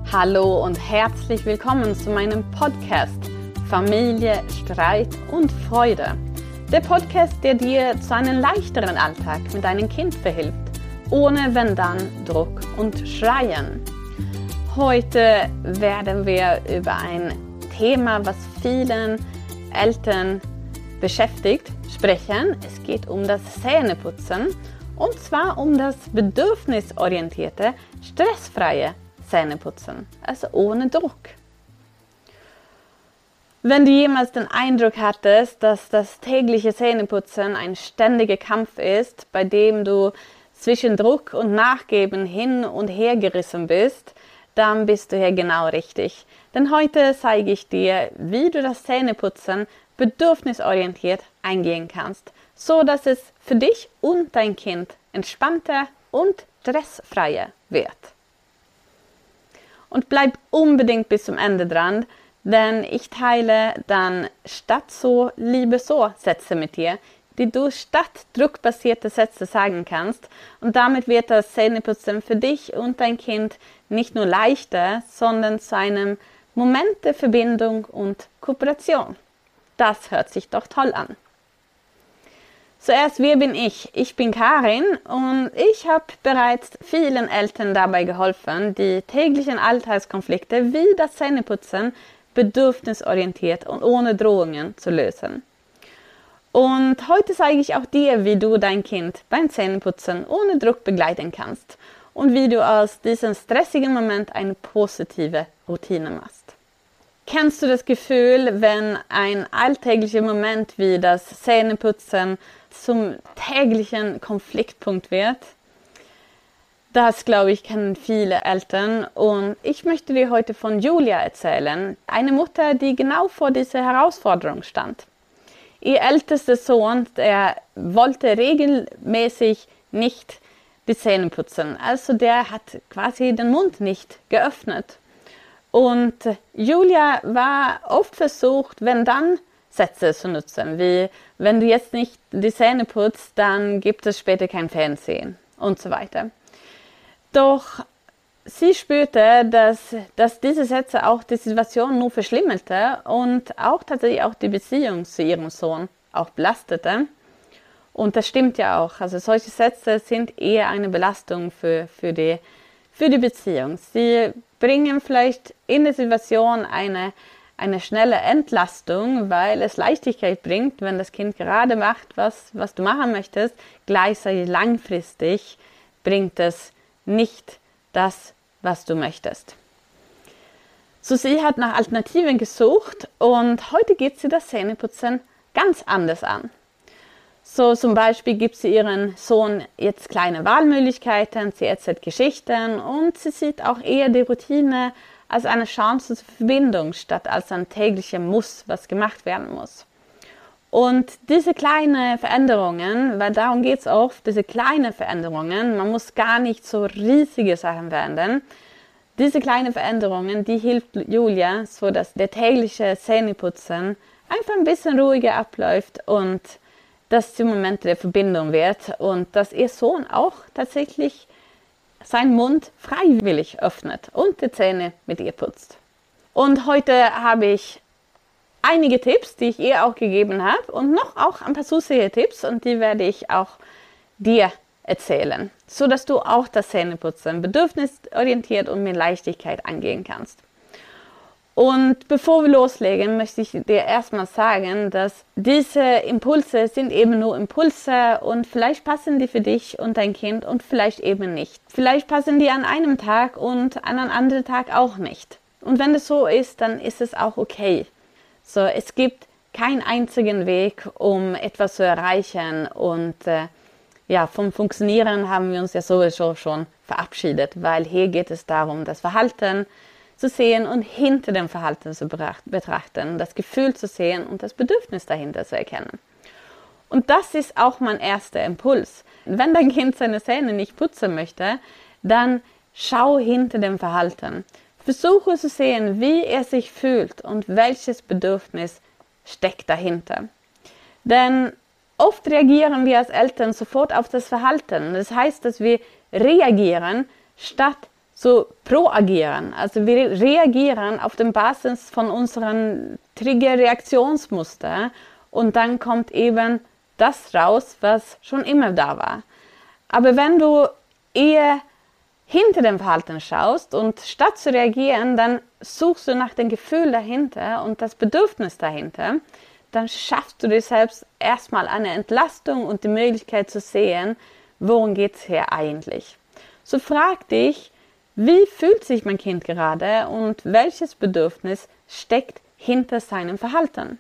Hallo und herzlich willkommen zu meinem Podcast Familie, Streit und Freude. Der Podcast, der dir zu einem leichteren Alltag mit deinem Kind verhilft, ohne wenn dann Druck und Schreien. Heute werden wir über ein Thema, was vielen Eltern beschäftigt, sprechen. Es geht um das Zähneputzen und zwar um das bedürfnisorientierte, stressfreie Zähneputzen, also ohne Druck. Wenn du jemals den Eindruck hattest, dass das tägliche Zähneputzen ein ständiger Kampf ist, bei dem du zwischen Druck und Nachgeben hin und her gerissen bist, dann bist du hier genau richtig. Denn heute zeige ich dir, wie du das Zähneputzen bedürfnisorientiert eingehen kannst, so dass es für dich und dein Kind entspannter und stressfreier wird. Und bleib unbedingt bis zum Ende dran, denn ich teile dann statt so, liebe so Sätze mit dir, die du statt druckbasierte Sätze sagen kannst. Und damit wird das Zähneputzen für dich und dein Kind nicht nur leichter, sondern zu einem Moment der Verbindung und Kooperation. Das hört sich doch toll an. Zuerst, wer bin ich? Ich bin Karin und ich habe bereits vielen Eltern dabei geholfen, die täglichen Alltagskonflikte wie das Zähneputzen bedürfnisorientiert und ohne Drohungen zu lösen. Und heute zeige ich auch dir, wie du dein Kind beim Zähneputzen ohne Druck begleiten kannst und wie du aus diesem stressigen Moment eine positive Routine machst. Kennst du das Gefühl, wenn ein alltäglicher Moment wie das Zähneputzen zum täglichen Konfliktpunkt wird? Das, glaube ich, kennen viele Eltern und ich möchte dir heute von Julia erzählen, eine Mutter, die genau vor dieser Herausforderung stand. Ihr ältester Sohn, der wollte regelmäßig nicht die Zähne putzen, also der hat quasi den Mund nicht geöffnet. Und Julia war oft versucht, wenn dann Sätze zu nutzen, wie wenn du jetzt nicht die Zähne putzt, dann gibt es später kein Fernsehen und so weiter. Doch sie spürte, dass diese Sätze auch die Situation nur verschlimmerte und auch tatsächlich auch die Beziehung zu ihrem Sohn auch belastete. Und das stimmt ja auch. Also solche Sätze sind eher eine Belastung für die Beziehung. Sie bringen vielleicht in der Situation eine schnelle Entlastung, weil es Leichtigkeit bringt, wenn das Kind gerade macht, was du machen möchtest. Gleichzeitig langfristig bringt es nicht das, was du möchtest. So, sie hat nach Alternativen gesucht und heute geht sie das Zähneputzen ganz anders an. So zum Beispiel gibt sie ihren Sohn jetzt kleine Wahlmöglichkeiten, sie erzählt Geschichten und sie sieht auch eher die Routine als eine Chance zur Verbindung statt als ein täglicher Muss, was gemacht werden muss. Und diese kleinen Veränderungen, weil darum geht es oft, diese kleinen Veränderungen, man muss gar nicht so riesige Sachen verändern. Diese kleinen Veränderungen, die hilft Julia, so dass der tägliche Zähneputzen einfach ein bisschen ruhiger abläuft und dass die Momente der Verbindung wird und dass ihr Sohn auch tatsächlich seinen Mund freiwillig öffnet und die Zähne mit ihr putzt. Und heute habe ich einige Tipps, die ich ihr auch gegeben habe und noch auch ein paar zusätzliche Tipps und die werde ich auch dir erzählen, so dass du auch das Zähneputzen bedürfnisorientiert und mit Leichtigkeit angehen kannst. Und bevor wir loslegen, möchte ich dir erstmal sagen, dass diese Impulse sind eben nur Impulse und vielleicht passen die für dich und dein Kind und vielleicht eben nicht. Vielleicht passen die an einem Tag und an einem anderen Tag auch nicht. Und wenn das so ist, dann ist es auch okay. So, es gibt keinen einzigen Weg, um etwas zu erreichen und vom Funktionieren haben wir uns ja sowieso schon verabschiedet, weil hier geht es darum, das Verhalten zu sehen und hinter dem Verhalten zu betrachten, das Gefühl zu sehen und das Bedürfnis dahinter zu erkennen. Und das ist auch mein erster Impuls. Wenn dein Kind seine Zähne nicht putzen möchte, dann schau hinter dem Verhalten. Versuche zu sehen, wie er sich fühlt und welches Bedürfnis steckt dahinter. Denn oft reagieren wir als Eltern sofort auf das Verhalten. Das heißt, dass wir reagieren, statt so proagieren. Also wir reagieren auf der Basis von unseren Trigger-Reaktionsmuster und dann kommt eben das raus, was schon immer da war. Aber wenn du eher hinter dem Verhalten schaust und statt zu reagieren, dann suchst du nach dem Gefühl dahinter und das Bedürfnis dahinter, dann schaffst du dir selbst erstmal eine Entlastung und die Möglichkeit zu sehen, worum geht es hier eigentlich. So frag dich, wie fühlt sich mein Kind gerade und welches Bedürfnis steckt hinter seinem Verhalten?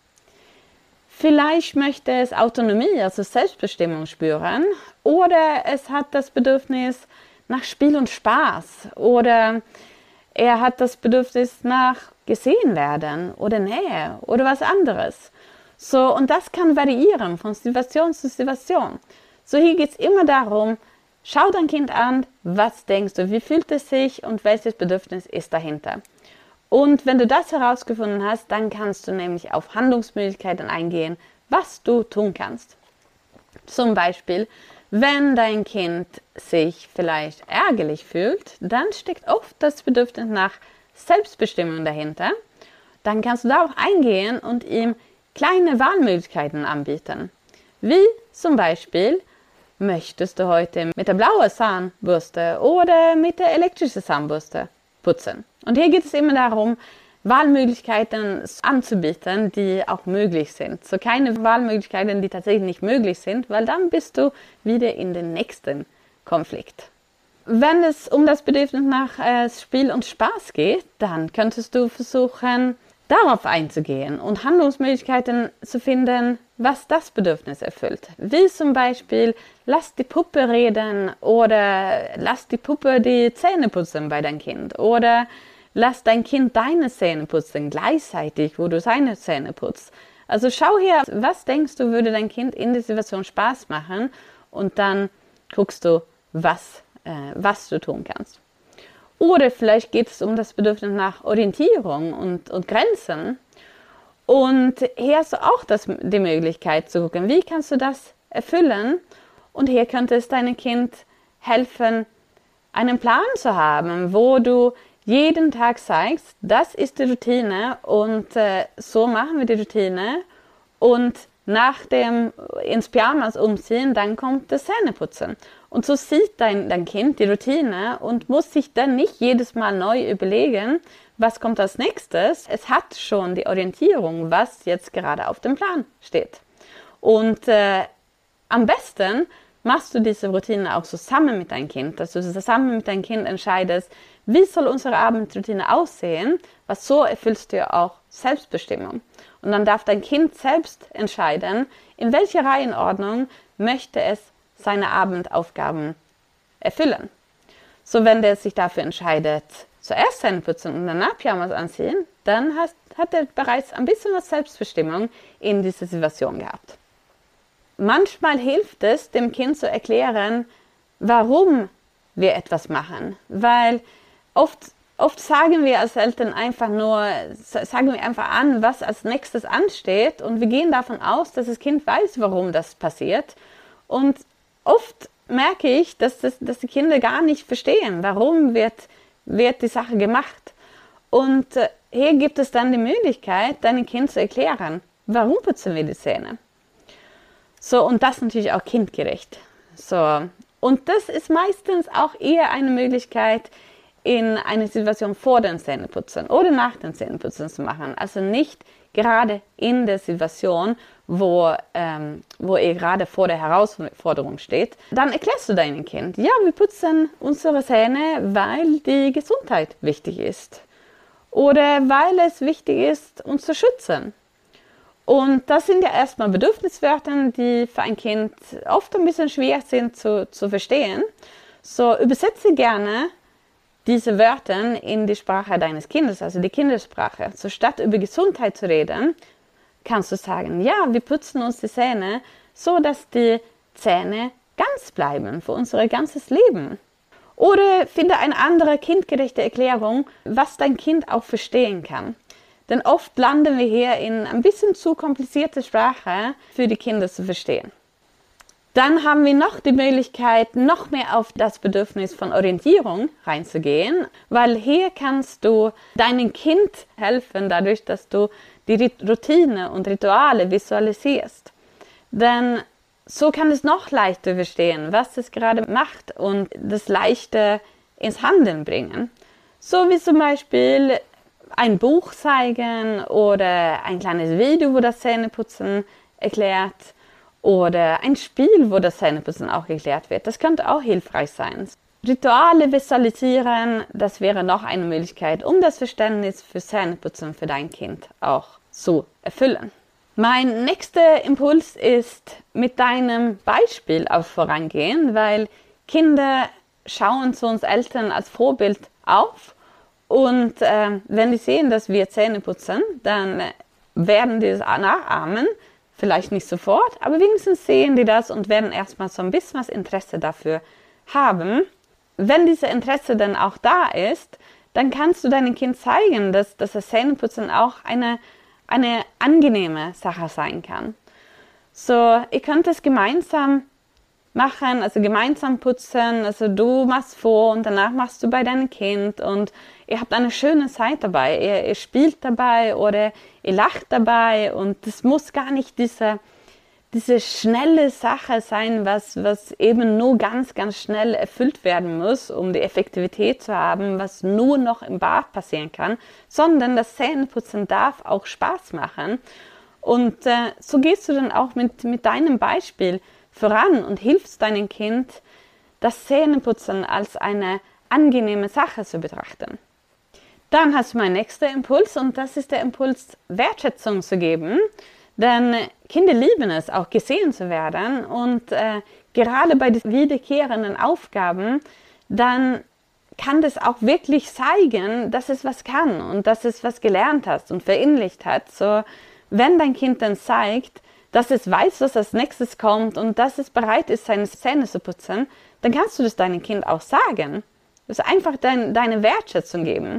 Vielleicht möchte es Autonomie, also Selbstbestimmung spüren, oder es hat das Bedürfnis nach Spiel und Spaß, oder er hat das Bedürfnis nach gesehen werden oder Nähe oder was anderes. So, und das kann variieren von Situation zu Situation. So, hier geht es immer darum, schau dein Kind an, was denkst du, wie fühlt es sich und welches Bedürfnis ist dahinter. Und wenn du das herausgefunden hast, dann kannst du nämlich auf Handlungsmöglichkeiten eingehen, was du tun kannst. Zum Beispiel, wenn dein Kind sich vielleicht ärgerlich fühlt, dann steckt oft das Bedürfnis nach Selbstbestimmung dahinter. Dann kannst du darauf eingehen und ihm kleine Wahlmöglichkeiten anbieten. Wie zum Beispiel, möchtest du heute mit der blauen Zahnbürste oder mit der elektrischen Zahnbürste putzen? Und hier geht es immer darum, Wahlmöglichkeiten anzubieten, die auch möglich sind. So keine Wahlmöglichkeiten, die tatsächlich nicht möglich sind, weil dann bist du wieder in den nächsten Konflikt. Wenn es um das Bedürfnis nach Spiel und Spaß geht, dann könntest du versuchen, darauf einzugehen und Handlungsmöglichkeiten zu finden, was das Bedürfnis erfüllt. Wie zum Beispiel, lass die Puppe reden oder lass die Puppe die Zähne putzen bei deinem Kind oder lass dein Kind deine Zähne putzen gleichzeitig, wo du seine Zähne putzt. Also schau her, was denkst du, würde dein Kind in der Situation Spaß machen und dann guckst du, was du tun kannst. Oder vielleicht geht es um das Bedürfnis nach Orientierung und Grenzen. Und hier hast du auch die Möglichkeit zu gucken, wie kannst du das erfüllen? Und hier könnte es deinem Kind helfen, einen Plan zu haben, wo du jeden Tag sagst, das ist die Routine und so machen wir die Routine. Und nach dem ins Pyjamas umziehen, dann kommt das Zähneputzen. Und so sieht dein Kind die Routine und muss sich dann nicht jedes Mal neu überlegen, was kommt als nächstes. Es hat schon die Orientierung, was jetzt gerade auf dem Plan steht. Und am besten machst du diese Routine auch zusammen mit deinem Kind, dass du zusammen mit deinem Kind entscheidest, wie soll unsere Abendroutine aussehen, was so erfüllst du ja auch Selbstbestimmung. Und dann darf dein Kind selbst entscheiden, in welcher Reihenordnung möchte es seine Abendaufgaben erfüllen. So, wenn der sich dafür entscheidet, zuerst Zähne putzen und danach Pyjamas anziehen, dann hat er bereits ein bisschen was Selbstbestimmung in dieser Situation gehabt. Manchmal hilft es, dem Kind zu erklären, warum wir etwas machen, weil oft sagen wir als Eltern einfach an, was als nächstes ansteht und wir gehen davon aus, dass das Kind weiß, warum das passiert. Und oft merke ich, dass die Kinder gar nicht verstehen, warum wird die Sache gemacht. Und hier gibt es dann die Möglichkeit, deinem Kind zu erklären, warum putzen wir die Zähne. So, und das natürlich auch kindgerecht. So, und das ist meistens auch eher eine Möglichkeit, in einer Situation vor dem Zähneputzen oder nach dem Zähneputzen zu machen. Also nicht gerade in der Situation, wo ihr gerade vor der Herausforderung steht. Dann erklärst du deinem Kind, ja, wir putzen unsere Zähne, weil die Gesundheit wichtig ist. Oder weil es wichtig ist, uns zu schützen. Und das sind ja erstmal Bedürfniswörter, die für ein Kind oft ein bisschen schwer sind zu verstehen. So, übersetze gerne diese Wörter in die Sprache deines Kindes, also die Kindersprache. So, statt über Gesundheit zu reden, kannst du sagen, ja, wir putzen uns die Zähne, so dass die Zähne ganz bleiben für unser ganzes Leben. Oder finde eine andere kindgerechte Erklärung, was dein Kind auch verstehen kann. Denn oft landen wir hier in ein bisschen zu komplizierte Sprache für die Kinder zu verstehen. Dann haben wir noch die Möglichkeit, noch mehr auf das Bedürfnis von Orientierung reinzugehen, weil hier kannst du deinem Kind helfen, dadurch, dass du die Routine und Rituale visualisierst. Denn so kann es noch leichter verstehen, was es gerade macht und das Leichte ins Handeln bringen. So wie zum Beispiel ein Buch zeigen oder ein kleines Video, wo das Zähneputzen erklärt, oder ein Spiel, wo das Zähneputzen auch erklärt wird. Das könnte auch hilfreich sein. Rituale visualisieren, das wäre noch eine Möglichkeit, um das Verständnis für Zähneputzen für dein Kind auch zu erfüllen. Mein nächster Impuls ist, mit deinem Beispiel auch vorangehen, weil Kinder schauen zu uns Eltern als Vorbild auf und wenn die sehen, dass wir Zähne putzen, dann werden die das nachahmen. Vielleicht nicht sofort, aber wenigstens sehen die das und werden erstmal so ein bisschen was Interesse dafür haben. Wenn dieses Interesse dann auch da ist, dann kannst du deinem Kind zeigen, dass das Zähneputzen auch eine angenehme Sache sein kann. So, ihr könnt es gemeinsam machen, also gemeinsam putzen, also du machst vor und danach machst du bei deinem Kind und ihr habt eine schöne Zeit dabei, ihr spielt dabei oder ihr lacht dabei und es muss gar nicht diese schnelle Sache sein, was eben nur ganz, ganz schnell erfüllt werden muss, um die Effektivität zu haben, was nur noch im Bad passieren kann, sondern das Zähneputzen darf auch Spaß machen. Und so gehst du dann auch mit deinem Beispiel voran und hilfst deinem Kind, das Zähneputzen als eine angenehme Sache zu betrachten. Dann hast du meinen nächsten Impuls und das ist der Impuls, Wertschätzung zu geben. Denn Kinder lieben es, auch gesehen zu werden und gerade bei den wiederkehrenden Aufgaben, dann kann das auch wirklich zeigen, dass es was kann und dass es was gelernt hast und verinnerlicht hat. So, wenn dein Kind dann zeigt, dass es weiß, was als nächstes kommt und dass es bereit ist, seine Zähne zu putzen, dann kannst du das deinem Kind auch sagen. Das ist einfach deine Wertschätzung geben.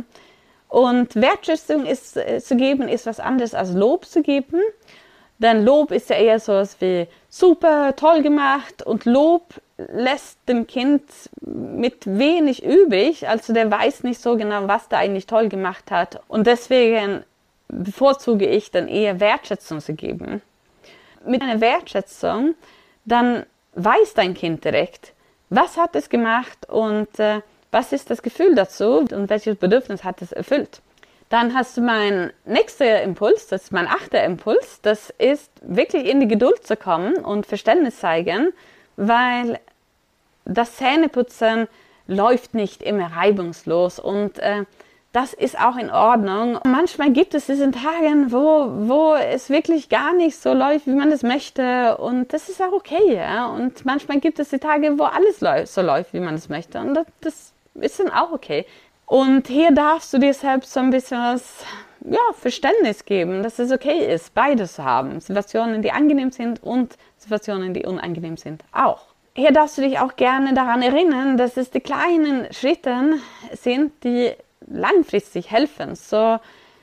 Und Wertschätzung zu geben ist was anderes als Lob zu geben. Denn Lob ist ja eher so was wie super, toll gemacht und Lob lässt dem Kind mit wenig übrig. Also der weiß nicht so genau, was der eigentlich toll gemacht hat. Und deswegen bevorzuge ich dann eher Wertschätzung zu geben. Mit einer Wertschätzung, dann weiß dein Kind direkt, was hat es gemacht und was ist das Gefühl dazu und welches Bedürfnis hat es erfüllt. Dann hast du meinen nächsten Impuls, das ist mein 8. Impuls, das ist wirklich in die Geduld zu kommen und Verständnis zeigen, weil das Zähneputzen läuft nicht immer reibungslos und das ist auch in Ordnung. Manchmal gibt es diese Tage, wo es wirklich gar nicht so läuft, wie man es möchte und das ist auch okay. Ja? Und manchmal gibt es die Tage, wo alles so läuft, wie man es möchte und das ist dann auch okay. Und hier darfst du dir selbst so ein bisschen Verständnis geben, dass es okay ist, beides zu haben. Situationen, die angenehm sind und Situationen, die unangenehm sind, auch. Hier darfst du dich auch gerne daran erinnern, dass es die kleinen Schritte sind, die langfristig helfen. So,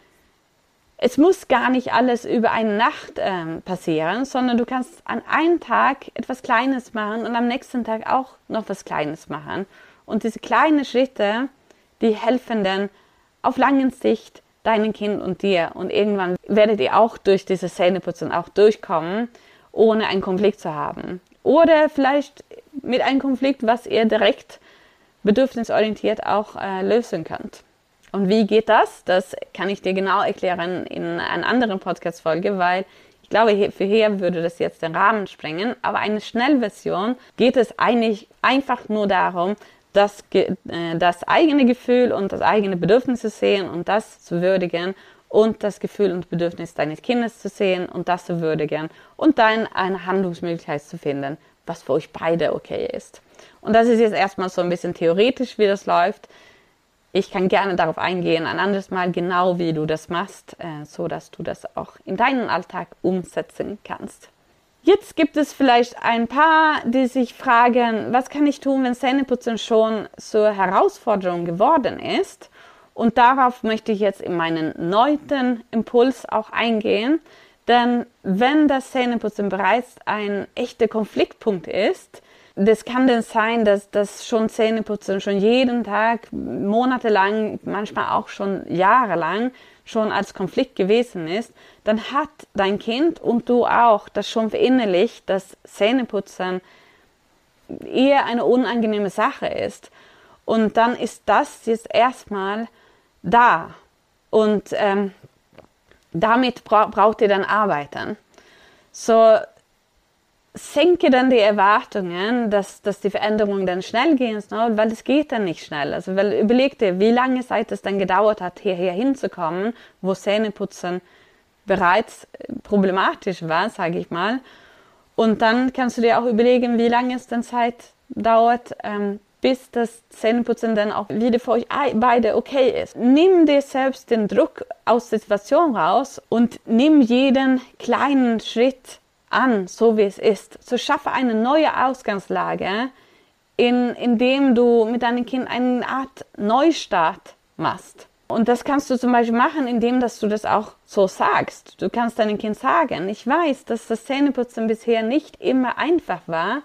es muss gar nicht alles über eine Nacht passieren, sondern du kannst an einem Tag etwas Kleines machen und am nächsten Tag auch noch was Kleines machen. Und diese kleinen Schritte, die helfen dann auf lange Sicht deinem Kind und dir. Und irgendwann werdet ihr auch durch dieses Zähneputzen auch durchkommen, ohne einen Konflikt zu haben. Oder vielleicht mit einem Konflikt, was ihr direkt bedürfnisorientiert auch lösen könnt. Und wie geht das? Das kann ich dir genau erklären in einer anderen Podcast-Folge, weil ich glaube, für hier würde das jetzt den Rahmen sprengen. Aber eine Schnellversion geht es eigentlich einfach nur darum, das eigene Gefühl und das eigene Bedürfnis zu sehen und das zu würdigen und das Gefühl und Bedürfnis deines Kindes zu sehen und das zu würdigen und dann eine Handlungsmöglichkeit zu finden, was für euch beide okay ist. Und das ist jetzt erstmal so ein bisschen theoretisch, wie das läuft. Ich kann gerne darauf eingehen, ein anderes Mal genau, wie du das machst, so dass du das auch in deinen Alltag umsetzen kannst. Jetzt gibt es vielleicht ein paar, die sich fragen, was kann ich tun, wenn Zähneputzen schon zur Herausforderung geworden ist? Und darauf möchte ich jetzt in meinen 9. Impuls auch eingehen. Denn wenn das Zähneputzen bereits ein echter Konfliktpunkt ist, das kann dann sein, dass das schon Zähneputzen schon jeden Tag, monatelang, manchmal auch schon jahrelang schon als Konflikt gewesen ist, dann hat dein Kind und du auch das schon verinnerlicht, dass Zähneputzen eher eine unangenehme Sache ist. Und dann ist das jetzt erstmal da. Und damit braucht ihr dann arbeiten. So senke dann die Erwartungen, dass die Veränderungen dann schnell gehen, weil das geht dann nicht schnell. Also weil überleg dir, wie lange Zeit es dann gedauert hat, hierher hinzukommen, wo Zähneputzen bereits problematisch war, sage ich mal. Und dann kannst du dir auch überlegen, wie lange es dann Zeit dauert, bis das Zähneputzen dann auch wieder für euch beide okay ist. Nimm dir selbst den Druck aus der Situation raus und nimm jeden kleinen Schritt an, so wie es ist. So schaffe eine neue Ausgangslage, indem du mit deinem Kind eine Art Neustart machst. Und das kannst du zum Beispiel machen, indem dass du das auch so sagst. Du kannst deinem Kind sagen, ich weiß, dass das Zähneputzen bisher nicht immer einfach war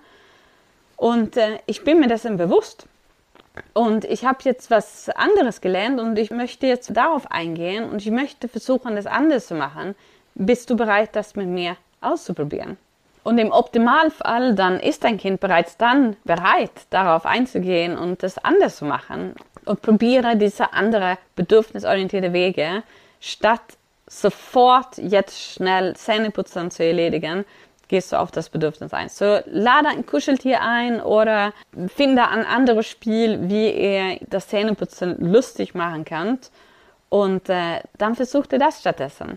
und ich bin mir dessen bewusst. Und ich habe jetzt was anderes gelernt und ich möchte jetzt darauf eingehen und ich möchte versuchen, das anders zu machen. Bist du bereit, das mit mir auszuprobieren? Und im Optimalfall dann ist dein Kind bereits dann bereit, darauf einzugehen und das anders zu machen. Und probiere diese andere bedürfnisorientierte Wege, statt sofort jetzt schnell Zähneputzen zu erledigen, gehst du auf das Bedürfnis ein. So, lade ein Kuscheltier ein oder finde ein anderes Spiel, wie ihr das Zähneputzen lustig machen könnt. Und dann versucht ihr das stattdessen.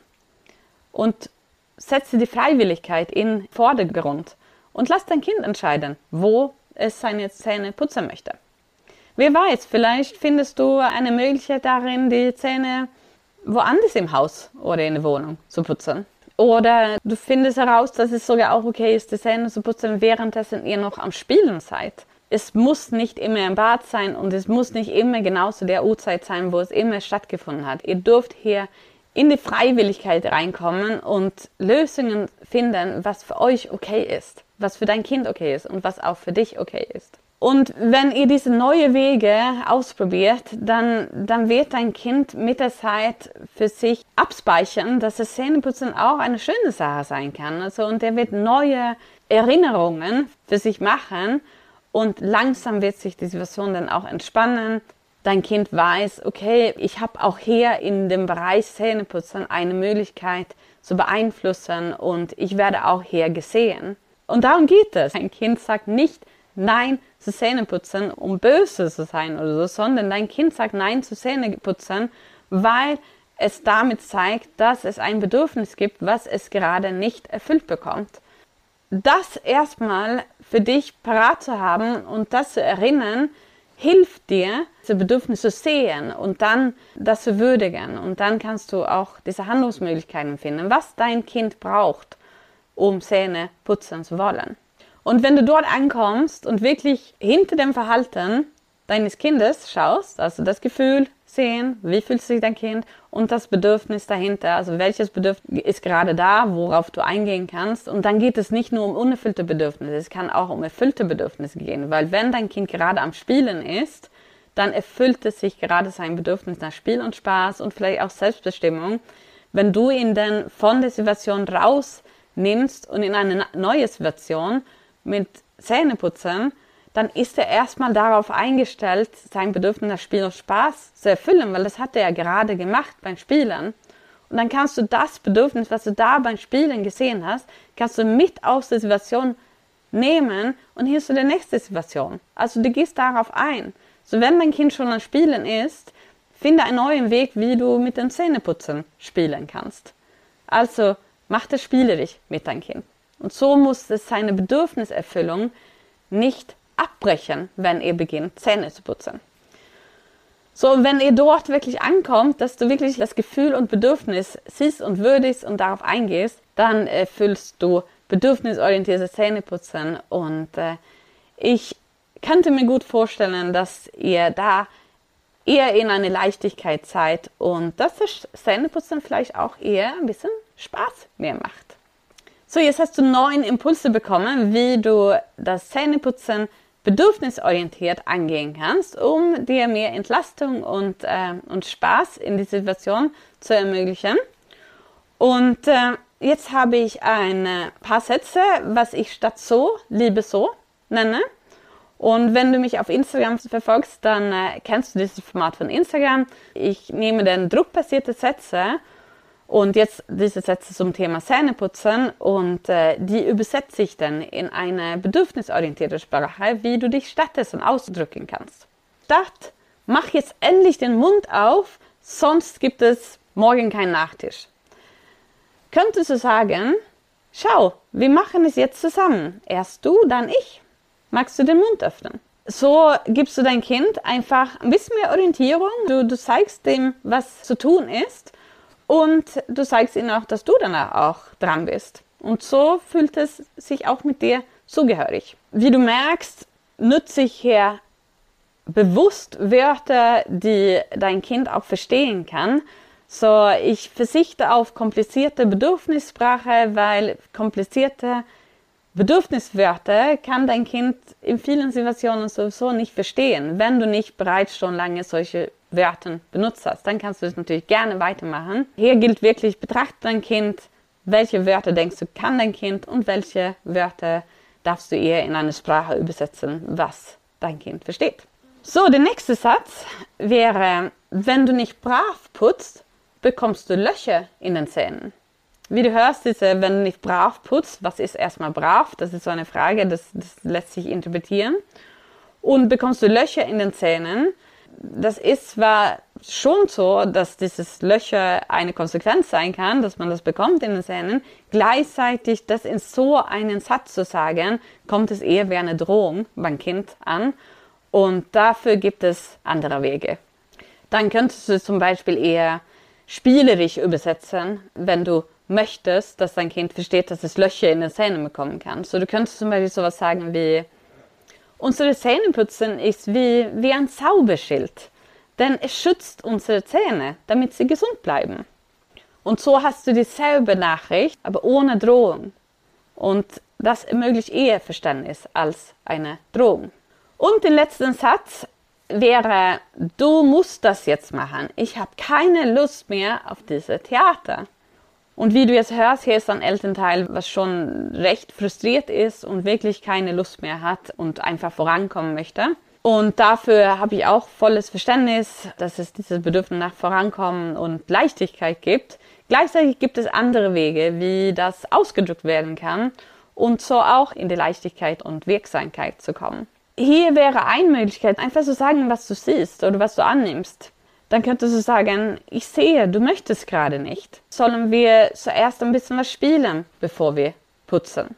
Und setze die Freiwilligkeit in den Vordergrund und lass dein Kind entscheiden, wo es seine Zähne putzen möchte. Wer weiß, vielleicht findest du eine Möglichkeit darin, die Zähne woanders im Haus oder in der Wohnung zu putzen. Oder du findest heraus, dass es sogar auch okay ist, die Zähne zu putzen, währenddessen ihr noch am Spielen seid. Es muss nicht immer im Bad sein und es muss nicht immer genau zu der Uhrzeit sein, wo es immer stattgefunden hat. Ihr dürft hier in die Freiwilligkeit reinkommen und Lösungen finden, was für euch okay ist, was für dein Kind okay ist und was auch für dich okay ist. Und wenn ihr diese neuen Wege ausprobiert, dann wird dein Kind mit der Zeit für sich abspeichern, dass das Zähneputzen auch eine schöne Sache sein kann. Also, und er wird neue Erinnerungen für sich machen und langsam wird sich die Situation dann auch entspannen. Dein Kind weiß, okay, ich habe auch hier in dem Bereich Zähneputzen eine Möglichkeit zu beeinflussen und ich werde auch hier gesehen. Und darum geht es. Ein Kind sagt nicht Nein zu Zähneputzen, um böse zu sein oder so, sondern dein Kind sagt Nein zu Zähneputzen, weil es damit zeigt, dass es ein Bedürfnis gibt, was es gerade nicht erfüllt bekommt. Das erstmal für dich parat zu haben und das zu erinnern, hilft dir, diese Bedürfnisse zu sehen und dann das zu würdigen. Und dann kannst du auch diese Handlungsmöglichkeiten finden, was dein Kind braucht, um Zähne putzen zu wollen. Und wenn du dort ankommst und wirklich hinter dem Verhalten deines Kindes schaust, also das Gefühl sehen, wie fühlt sich dein Kind und das Bedürfnis dahinter, also welches Bedürfnis ist gerade da, worauf du eingehen kannst. Und dann geht es nicht nur um unerfüllte Bedürfnisse, es kann auch um erfüllte Bedürfnisse gehen, weil wenn dein Kind gerade am Spielen ist, dann erfüllt es sich gerade sein Bedürfnis nach Spiel und Spaß und vielleicht auch Selbstbestimmung. Wenn du ihn dann von der Situation rausnimmst und in eine neue Situation mit Zähneputzen, dann ist er erstmal darauf eingestellt, sein Bedürfnis nach Spiel und Spaß zu erfüllen, weil das hat er ja gerade gemacht beim Spielen. Und dann kannst du das Bedürfnis, was du da beim Spielen gesehen hast, kannst du mit aus der Situation nehmen und hier zu der nächsten Situation. Also du gehst darauf ein. So, wenn dein Kind schon am Spielen ist, finde einen neuen Weg, wie du mit dem Zähneputzen spielen kannst. Also mach das spielerisch mit deinem Kind. Und so muss es seine Bedürfniserfüllung nicht abbrechen, wenn ihr beginnt, Zähne zu putzen. So, wenn ihr dort wirklich ankommt, dass du wirklich das Gefühl und Bedürfnis siehst und würdigst und darauf eingehst, dann erfüllst du bedürfnisorientiertes Zähneputzen. Und ich könnte mir gut vorstellen, dass ihr da eher in eine Leichtigkeitszeit und dass das Zähneputzen vielleicht auch eher ein bisschen Spaß mehr macht. So, jetzt hast du 9 Impulse bekommen, wie du das Zähneputzen bedürfnisorientiert angehen kannst, um dir mehr Entlastung und Spaß in die Situation zu ermöglichen. Und jetzt habe ich ein paar Sätze, was ich statt so, liebe so nenne. Und wenn du mich auf Instagram verfolgst, dann kennst du dieses Format von Instagram. Ich nehme dann druckbasierte Sätze und jetzt diese Sätze zum Thema Zähneputzen und die übersetze ich dann in eine bedürfnisorientierte Sprache, wie du dich stattdessen ausdrücken kannst. Statt, mach jetzt endlich den Mund auf, sonst gibt es morgen keinen Nachtisch. Könntest du sagen, schau, wir machen es jetzt zusammen. Erst du, dann ich. Magst du den Mund öffnen? So gibst du dein Kind einfach ein bisschen mehr Orientierung. Du zeigst dem, was zu tun ist und du zeigst ihm auch, dass du danach auch dran bist. Und so fühlt es sich auch mit dir zugehörig. Wie du merkst, nutze ich hier bewusst Wörter, die dein Kind auch verstehen kann. So, ich verzichte auf komplizierte Bedürfnissprache, weil komplizierte Bedürfniswörter kann dein Kind in vielen Situationen sowieso nicht verstehen. Wenn du nicht bereits schon lange solche Wörter benutzt hast, dann kannst du es natürlich gerne weitermachen. Hier gilt wirklich, betrachte dein Kind, welche Wörter denkst du kann dein Kind und welche Wörter darfst du eher in eine Sprache übersetzen, was dein Kind versteht. So, der nächste Satz wäre, wenn du nicht brav putzt, bekommst du Löcher in den Zähnen. Wie du hörst, wenn du nicht brav putzt, was ist erstmal brav? Das ist so eine Frage, das lässt sich interpretieren. Und bekommst du Löcher in den Zähnen? Das ist zwar schon so, dass dieses Löcher eine Konsequenz sein kann, dass man das bekommt in den Zähnen. Gleichzeitig, das in so einen Satz zu sagen, kommt es eher wie eine Drohung beim Kind an. Und dafür gibt es andere Wege. Dann könntest du zum Beispiel eher spielerisch übersetzen, wenn du möchtest, dass dein Kind versteht, dass es Löcher in den Zähnen bekommen kann. So, du könntest zum Beispiel sowas sagen wie, unsere Zähneputzen ist wie ein Zauberschild, denn es schützt unsere Zähne, damit sie gesund bleiben. Und so hast du dieselbe Nachricht, aber ohne Drohung. Und das ermöglicht eher Verständnis als eine Drohung. Und den letzten Satz wäre, du musst das jetzt machen. Ich habe keine Lust mehr auf dieses Theater. Und wie du jetzt hörst, hier ist ein Elternteil, was schon recht frustriert ist und wirklich keine Lust mehr hat und einfach vorankommen möchte. Und dafür habe ich auch volles Verständnis, dass es dieses Bedürfnis nach Vorankommen und Leichtigkeit gibt. Gleichzeitig gibt es andere Wege, wie das ausgedrückt werden kann und so auch in die Leichtigkeit und Wirksamkeit zu kommen. Hier wäre eine Möglichkeit, einfach zu sagen, was du siehst oder was du annimmst. Dann könntest du sagen, ich sehe, du möchtest gerade nicht. Sollen wir zuerst ein bisschen was spielen, bevor wir putzen?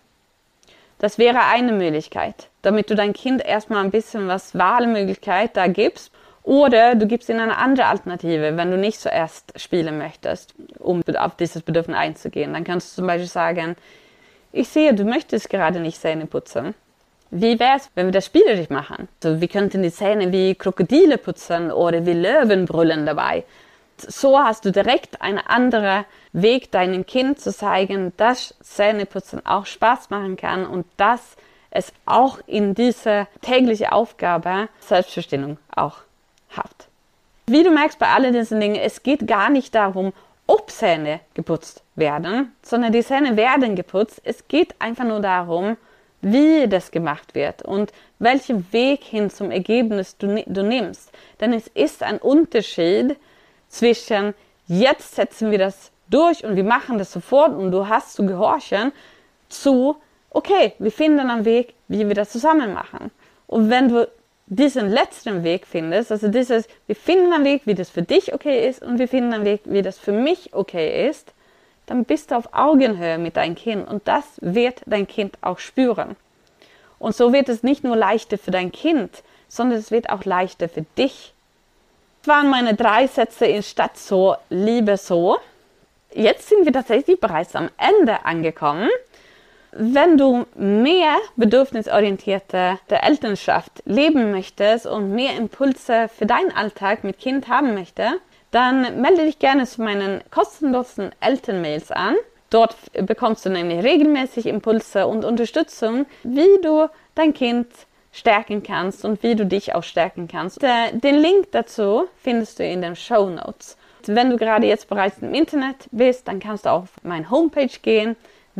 Das wäre eine Möglichkeit, damit du dein Kind erstmal ein bisschen was Wahlmöglichkeit da gibst. Oder du gibst ihnen eine andere Alternative, wenn du nicht zuerst spielen möchtest, um auf dieses Bedürfnis einzugehen. Dann kannst du zum Beispiel sagen, ich sehe, du möchtest gerade nicht Zähne putzen. Wie wäre es, wenn wir das spielerisch machen? Also wir könnten die Zähne wie Krokodile putzen oder wie Löwen brüllen dabei. So hast du direkt einen anderen Weg, deinem Kind zu zeigen, dass Zähneputzen auch Spaß machen kann und dass es auch in diese tägliche Aufgabe Selbstbestimmung auch hat. Wie du merkst bei all diesen Dingen, es geht gar nicht darum, ob Zähne geputzt werden, sondern die Zähne werden geputzt. Es geht einfach nur darum, wie das gemacht wird und welchen Weg hin zum Ergebnis du nimmst. Denn es ist ein Unterschied zwischen, jetzt setzen wir das durch und wir machen das sofort und du hast zu gehorchen, zu, okay, wir finden einen Weg, wie wir das zusammen machen. Und wenn du diesen letzten Weg findest, also dieses, wir finden einen Weg, wie das für dich okay ist und wir finden einen Weg, wie das für mich okay ist, dann bist du auf Augenhöhe mit deinem Kind und das wird dein Kind auch spüren. Und so wird es nicht nur leichter für dein Kind, sondern es wird auch leichter für dich. Das waren meine 3 Sätze in Statt so, liebe so. Jetzt sind wir tatsächlich bereits am Ende angekommen. Wenn du mehr bedürfnisorientierte Elternschaft leben möchtest und mehr Impulse für deinen Alltag mit Kind haben möchtest, dann melde dich gerne zu meinen kostenlosen Elternmails an. Dort bekommst du nämlich regelmäßig Impulse und Unterstützung, wie du dein Kind stärken kannst und wie du dich auch stärken kannst. Den Link dazu findest du in den Shownotes. Wenn du gerade jetzt bereits im Internet bist, dann kannst du auf meine Homepage gehen,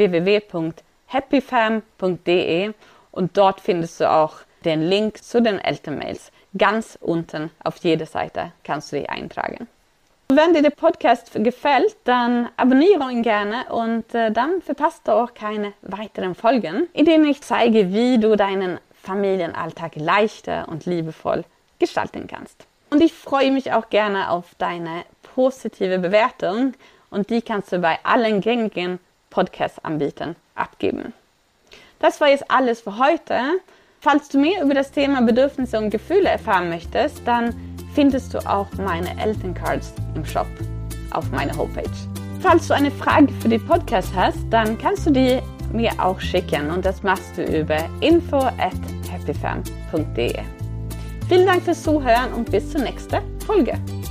www.happyfam.de, und dort findest du auch den Link zu den Elternmails. Ganz unten auf jeder Seite kannst du dich eintragen. Wenn dir der Podcast gefällt, dann abonniere ihn gerne und dann verpasst du auch keine weiteren Folgen, in denen ich zeige, wie du deinen Familienalltag leichter und liebevoll gestalten kannst. Und ich freue mich auch gerne auf deine positive Bewertung, und die kannst du bei allen gängigen Podcast-Anbietern abgeben. Das war jetzt alles für heute. Falls du mehr über das Thema Bedürfnisse und Gefühle erfahren möchtest, dann findest du auch meine Elterncards im Shop auf meiner Homepage. Falls du eine Frage für den Podcast hast, dann kannst du die mir auch schicken, und das machst du über info@happyfam.de. Vielen Dank fürs Zuhören und bis zur nächsten Folge.